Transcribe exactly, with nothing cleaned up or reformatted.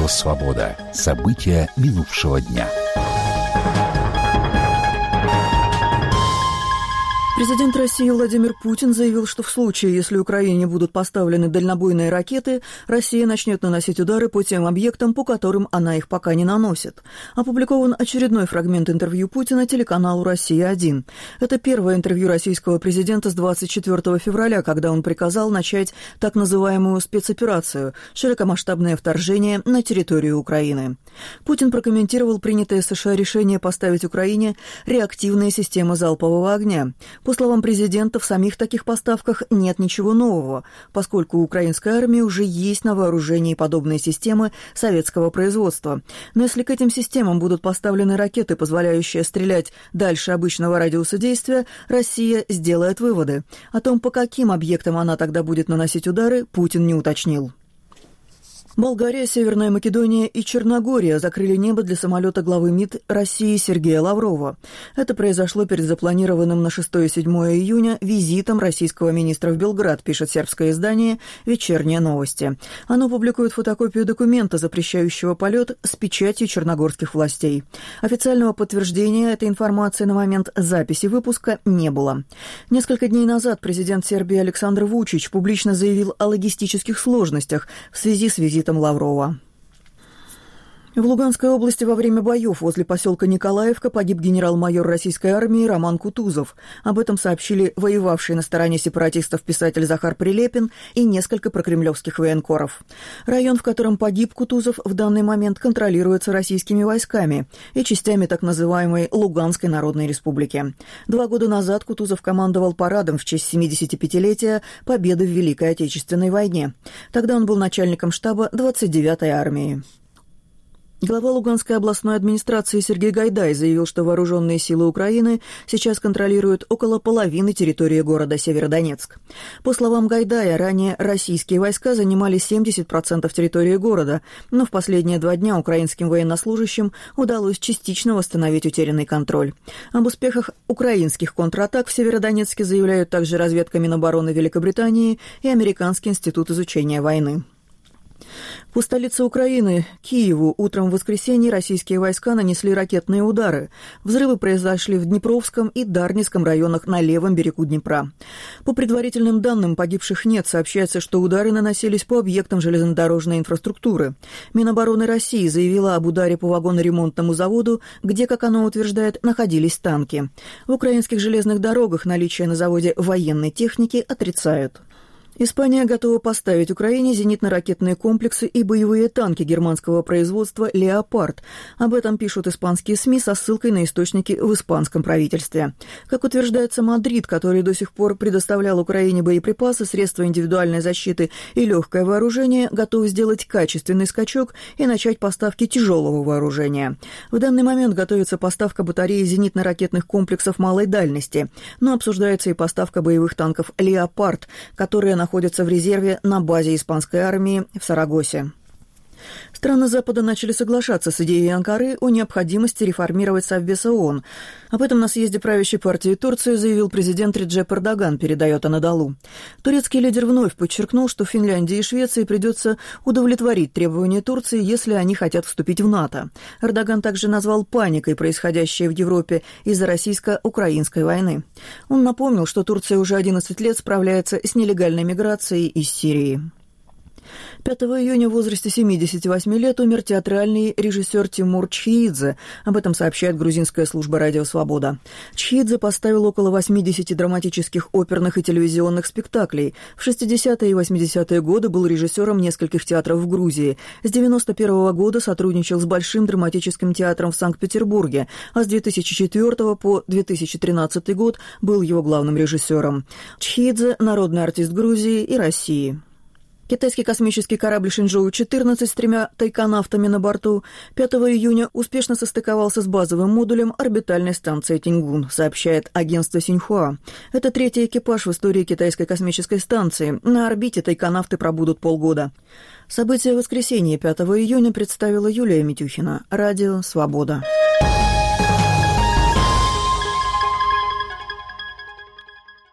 Радио «Свобода». События минувшего дня. Президент России Владимир Путин заявил, что в случае, если Украине будут поставлены дальнобойные ракеты, Россия начнет наносить удары по тем объектам, по которым она их пока не наносит. Опубликован очередной фрагмент интервью Путина телеканалу «Россия-один». Это первое интервью российского президента с двадцать четвёртого февраля, когда он приказал начать так называемую спецоперацию – широкомасштабное вторжение на территорию Украины. Путин прокомментировал принятое США решение поставить Украине реактивные системы залпового огня. По словам президента, в самих таких поставках нет ничего нового, поскольку у украинской армии уже есть на вооружении подобные системы советского производства. Но если к этим системам будут поставлены ракеты, позволяющие стрелять дальше обычного радиуса действия, Россия сделает выводы. О том, по каким объектам она тогда будет наносить удары, Путин не уточнил. Болгария, Северная Македония и Черногория закрыли небо для самолета главы МИД России Сергея Лаврова. Это произошло перед запланированным на шестое-седьмое июня визитом российского министра в Белград, пишет сербское издание «Вечерние новости». Оно публикует фотокопию документа, запрещающего полет, с печатью черногорских властей. Официального подтверждения этой информации на момент записи выпуска не было. Несколько дней назад президент Сербии Александр Вучич публично заявил о логистических сложностях в связи с визитом Лаврова. В Луганской области во время боев возле поселка Николаевка погиб генерал-майор российской армии Роман Кутузов. Об этом сообщили воевавшие на стороне сепаратистов писатель Захар Прилепин и несколько прокремлевских военкоров. Район, в котором погиб Кутузов, в данный момент контролируется российскими войсками и частями так называемой Луганской Народной Республики. Два года назад Кутузов командовал парадом в честь семидесятипятилетия победы в Великой Отечественной войне. Тогда он был начальником штаба двадцать девятой армии. Глава Луганской областной администрации Сергей Гайдай заявил, что вооруженные силы Украины сейчас контролируют около половины территории города Северодонецк. По словам Гайдая, ранее российские войска занимали семьдесят процентов территории города, но в последние два дня украинским военнослужащим удалось частично восстановить утерянный контроль. Об успехах украинских контратак в Северодонецке заявляют также разведка Минобороны Великобритании и Американский институт изучения войны. По столице Украины, Киеву, утром в воскресенье российские войска нанесли ракетные удары. Взрывы произошли в Днепровском и Дарницком районах на левом берегу Днепра. По предварительным данным, погибших нет. Сообщается, что удары наносились по объектам железнодорожной инфраструктуры. Минобороны России заявила об ударе по вагоноремонтному заводу, где, как оно утверждает, находились танки. В украинских железных дорогах наличие на заводе военной техники отрицают. Испания готова поставить Украине зенитно-ракетные комплексы и боевые танки германского производства «Леопард». Об этом пишут испанские СМИ со ссылкой на источники в испанском правительстве. Как утверждается, Мадрид, который до сих пор предоставлял Украине боеприпасы, средства индивидуальной защиты и легкое вооружение, готов сделать качественный скачок и начать поставки тяжелого вооружения. В данный момент готовится поставка батареи зенитно-ракетных комплексов малой дальности, но обсуждается и поставка боевых танков «Леопард», которые находятся в резерве на базе испанской армии в Сарагосе. Страны Запада начали соглашаться с идеей Анкары о необходимости реформировать Совбез ООН. Об этом на съезде правящей партии Турции заявил президент Реджеп Эрдоган, передает Анадолу. Турецкий лидер вновь подчеркнул, что Финляндии и Швеции придется удовлетворить требования Турции, если они хотят вступить в НАТО. Эрдоган также назвал паникой происходящее в Европе из-за российско-украинской войны. Он напомнил, что Турция уже одиннадцать лет справляется с нелегальной миграцией из Сирии. пятого июня в возрасте семидесяти восьми лет умер театральный режиссер Тимур Чхиидзе. Об этом сообщает грузинская служба «Радио Свобода». Чхиидзе поставил около восьмидесяти драматических оперных и телевизионных спектаклей. В шестидесятые и восьмидесятые годы был режиссером нескольких театров в Грузии. С девяносто первого года сотрудничал с Большим драматическим театром в Санкт-Петербурге, а с две тысячи четвёртого по две тысячи тринадцатый год был его главным режиссером. Чхиидзе – народный артист Грузии и России. Китайский космический корабль Шинчжоу четырнадцать с тремя тайконавтами на борту пятого июня успешно состыковался с базовым модулем орбитальной станции Тиньгун, сообщает агентство Синьхуа. Это третий экипаж в истории китайской космической станции. На орбите тайконавты пробудут полгода. События воскресенья пятого июня представила Юлия Митюхина. Радио «Свобода».